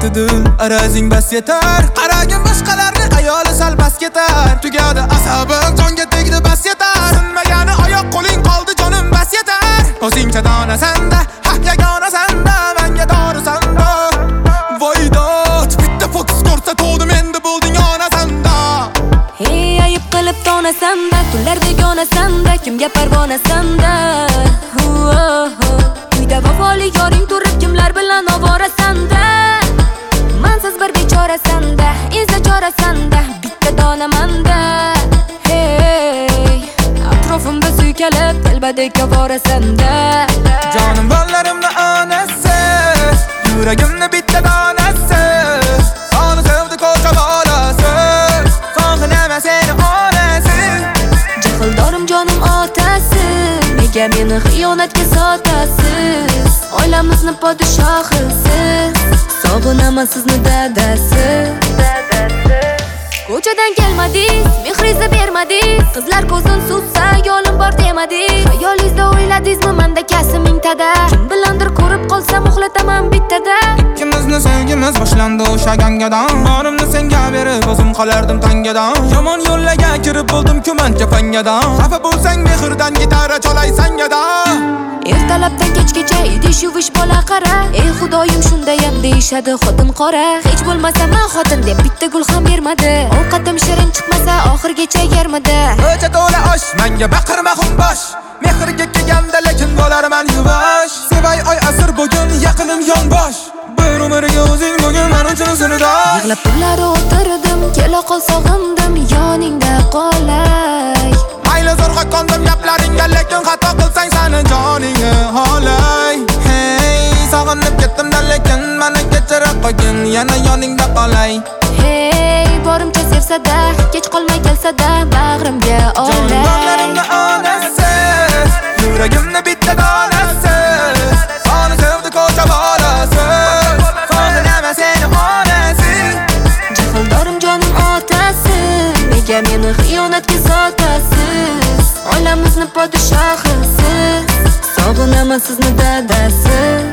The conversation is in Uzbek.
dil arazing bas yetar. Qaragin boshqalarni ayoli sal bas ketar. Tugadi asabim jonga tegdi bas yetar. Sinmagani oyoq qo'ling qoldi jonim bas yetar. O'zingcha donasanda, haq yagona sanda, menga dori sanda. Voydot bitta fokus ko'rsatdim endi bo'lding onasanda. Hey ayib qilib donasanda, tunlar begonasanda, kimga parvonasanda. Uyda vafoli yoring turib kimlar bilan ovorasanda. Mansiz bir bechorasanda, izla chorasanda, bitta donamanda. Hey atrofimda suykalib telbadek ovorasanda. Jonim ballarimni onasi, yuragimni bitta donasi. Soni sevdi ko'cha bolasi, sog'inama seni onasi. Jahildorim jonim otasi, nega meni xiyonatga sotasiz? Oilamizni podshohisiz, sog'inaman sizni dadasi. Ko'chadan kelmadingiz, mehringizni bermadingiz. Qizlar ko'zin sutsa, yo'lim bor demadingiz. Xayolingizda o'yladingizmi menda kasb mingtada? Kim bilandir ko'rib qolsam uxlataman bittada. Ikkimizni sevgimiz boshlandi o'sha gangadan. Borimni senga berib o'zim qolardim tangadan. Yomon yo'llarga kirib bo'ldim kumancha fangadan. Xafa bo'lsang mehrdan gitara cholay sangadan. Ertalabdan kechgacha idish-yuvish bola qara. Ey xudoyim shundayam deyishadi xotin qora. Hech bo'lmasa men xotin deb bitta gul ham bermadi. Ovqatim shirin chiqmasa oxirgacha yermadi. O'cha to'la osh, menga baqirma xumbosh. Mehrga kelganda lekin bo'larman yuvosh. Sevay oy asr bugun yaqinim yonbosh. Bir umrga o'zing bugun men uchun sirdosh. Yig'lab tunlar o'tirdim, kela qol sog'indim, yoningda qolay. Mayli zo'rg'a qondim gaplaringga, lekin xato qilsang seni joningga holay. Hey, sog'inib ketdim-da lekin meni kechirib qo'ygin, yana yoningda qolay. Hey, borimcha sevsa-da, kech qolmay kelsa-da, bag'rimga olay. Jonlarimni onasi, yuragimni bitta donasi. Soni sevdi ko'cha bolasi, sog'inama seni onasi. Jahildorim jonim otasi, nega meni xiyonatga sotasiz? Oilamizni podshohisiz, sog'inaman sizni dadasi.